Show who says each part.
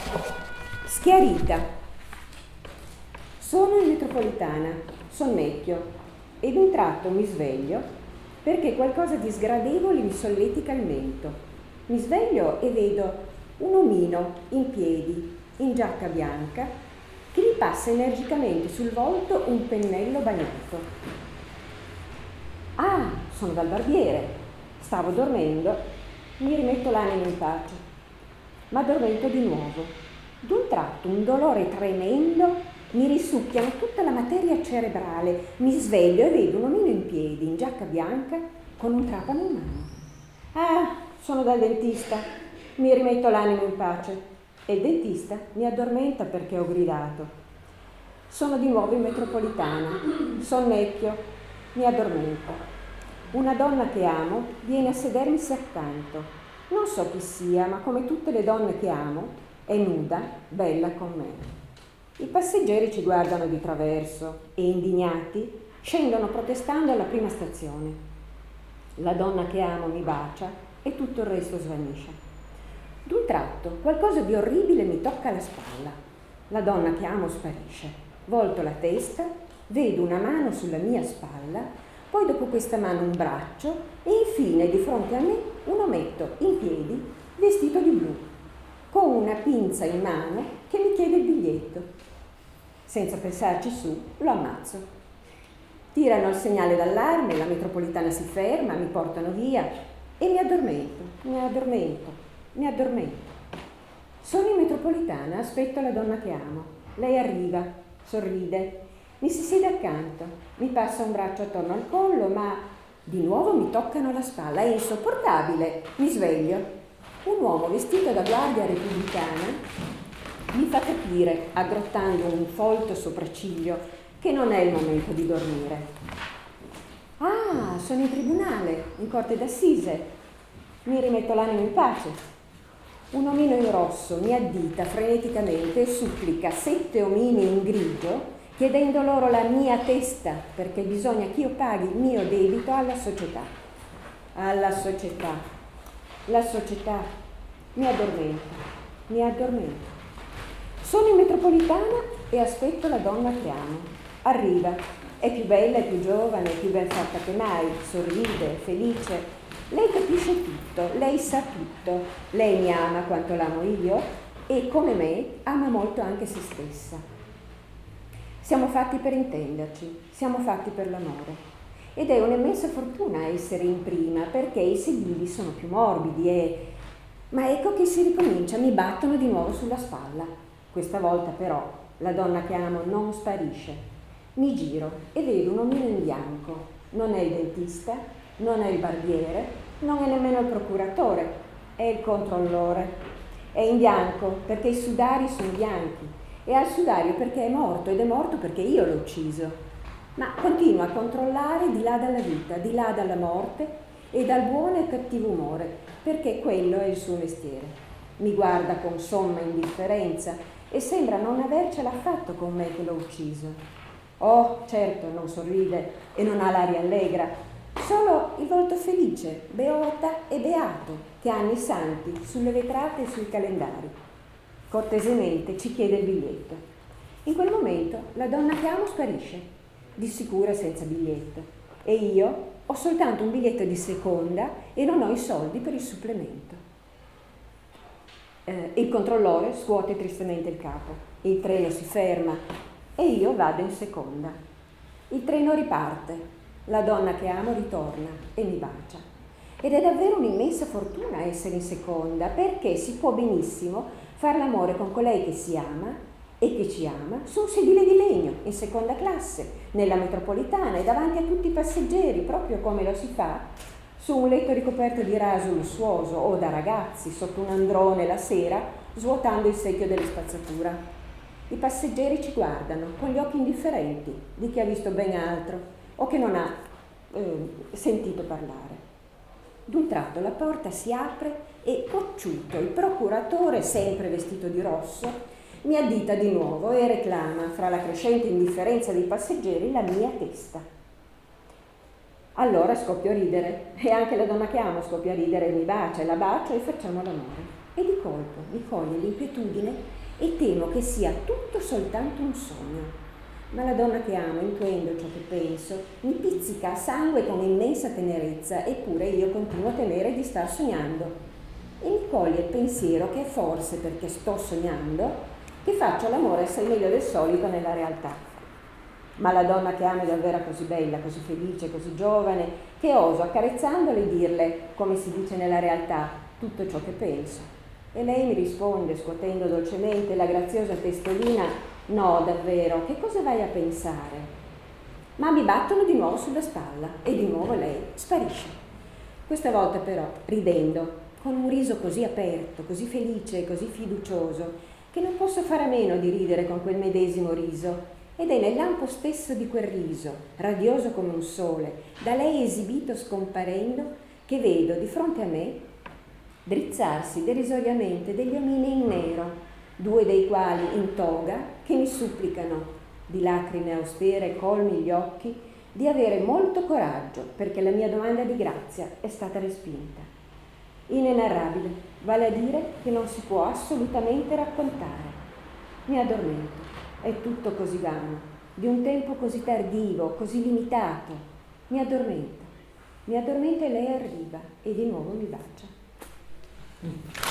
Speaker 1: Schiarita. Sono in metropolitana, sonnecchio, ed un tratto mi sveglio perché qualcosa di sgradevole mi solletica il mento. Mi sveglio e vedo un omino in piedi, in giacca bianca, che gli passa energicamente sul volto un pennello bagnato. Ah, sono dal barbiere. Stavo dormendo, mi rimetto l'anima in pace. Ma addormento di nuovo. D'un tratto un dolore tremendo mi risucchiano tutta la materia cerebrale. Mi sveglio e vedo un omino in piedi, in giacca bianca, con un trapano in mano. Ah, sono dal dentista. Mi rimetto l'animo in pace. E il dentista mi addormenta perché ho gridato. Sono di nuovo in metropolitana. Sonnecchio. Mi addormento. Una donna che amo viene a sedermisi accanto. Non so chi sia, ma come tutte le donne che amo, è nuda, bella con me. I passeggeri ci guardano di traverso e, indignati, scendono protestando alla prima stazione. La donna che amo mi bacia e tutto il resto svanisce. D'un tratto qualcosa di orribile mi tocca la spalla. La donna che amo sparisce. Volto la testa, vedo una mano sulla mia spalla, poi dopo questa mano un braccio e infine di fronte a me un ometto in piedi, vestito di blu, con una pinza in mano che mi chiede il biglietto. Senza pensarci su, lo ammazzo. Tirano il segnale d'allarme, la metropolitana si ferma, mi portano via e mi addormento. Sono in metropolitana, aspetto la donna che amo. Lei arriva, sorride, mi si siede accanto, mi passa un braccio attorno al collo, ma di nuovo mi toccano la spalla, è insopportabile. Mi sveglio. Un uomo vestito da guardia repubblicana mi fa capire, aggrottando un folto sopracciglio, che non è il momento di dormire. Ah, sono in tribunale, in corte d'assise. Mi rimetto l'animo in pace. Un omino in rosso mi addita freneticamente e supplica 7 omini in grigio, chiedendo loro la mia testa, perché bisogna che io paghi il mio debito alla società. Alla società. La società. Mi addormento. Sono in metropolitana e aspetto la donna che amo. Arriva, è più bella, è più giovane, è più ben fatta che mai, sorride, è felice. Lei capisce tutto, lei sa tutto, lei mi ama quanto l'amo io e, come me, ama molto anche se stessa. Siamo fatti per intenderci, siamo fatti per l'amore. Ed è un'immensa fortuna essere in prima, perché i sedili sono più morbidi Ma ecco che si ricomincia, mi battono di nuovo sulla spalla. Questa volta però la donna che amo non sparisce. Mi giro e vedo un omino in bianco. Non è il dentista, non è il barbiere, non è nemmeno il procuratore, è il controllore. È in bianco perché i sudari sono bianchi e ha il sudario perché è morto ed è morto perché io l'ho ucciso. Ma continua a controllare di là dalla vita, di là dalla morte e dal buono e cattivo umore, perché quello è il suo mestiere. Mi guarda con somma indifferenza e sembra non avercela affatto con me che l'ho ucciso. Oh, certo, non sorride e non ha l'aria allegra, solo il volto felice, beota e beato che hanno i santi sulle vetrate e sui calendari. Cortesemente ci chiede il biglietto. In quel momento la donna che amo sparisce, di sicuro senza biglietto, e io ho soltanto un biglietto di seconda e non ho i soldi per il supplemento. Il controllore scuote tristemente il capo, il treno si ferma e io vado in seconda. Il treno riparte, la donna che amo ritorna e mi bacia. Ed è davvero un'immensa fortuna essere in seconda, perché si può benissimo fare l'amore con colei che si ama e che ci ama su un sedile di legno, in seconda classe, nella metropolitana e davanti a tutti i passeggeri, proprio come lo si fa su un letto ricoperto di raso lussuoso o da ragazzi sotto un androne la sera, svuotando il secchio della spazzatura. I passeggeri ci guardano con gli occhi indifferenti di chi ha visto ben altro o che non ha sentito parlare. D'un tratto la porta si apre e Cocciuto, il procuratore, sempre vestito di rosso, mi addita di nuovo e reclama, fra la crescente indifferenza dei passeggeri, la mia testa. Allora scoppio a ridere e anche la donna che amo scoppia a ridere e mi bacia e la bacio e facciamo l'amore. E di colpo mi coglie l'inquietudine e temo che sia tutto soltanto un sogno. Ma la donna che amo, intuendo ciò che penso, mi pizzica a sangue con immensa tenerezza, eppure io continuo a temere di star sognando. E mi coglie il pensiero che è forse perché sto sognando che faccio l'amore assai meglio del solito nella realtà. Ma la donna che amo è davvero così bella, così felice, così giovane, che oso accarezzandole dirle, come si dice nella realtà, tutto ciò che penso. E lei mi risponde, scuotendo dolcemente la graziosa testolina: no, davvero, che cosa vai a pensare? Ma mi battono di nuovo sulla spalla e di nuovo lei sparisce. Questa volta però, ridendo, con un riso così aperto, così felice e così fiducioso, che non posso fare a meno di ridere con quel medesimo riso. Ed è nel lampo stesso di quel riso, radioso come un sole, da lei esibito scomparendo, che vedo di fronte a me drizzarsi derisoriamente degli omini in nero, 2 dei quali in toga, che mi supplicano, di lacrime austere colmi gli occhi, di avere molto coraggio, perché la mia domanda di grazia è stata respinta. Inenarrabile, vale a dire che non si può assolutamente raccontare. Mi addormento, è tutto così vano, di un tempo così tardivo, così limitato. Mi addormento e lei arriva e di nuovo mi bacia.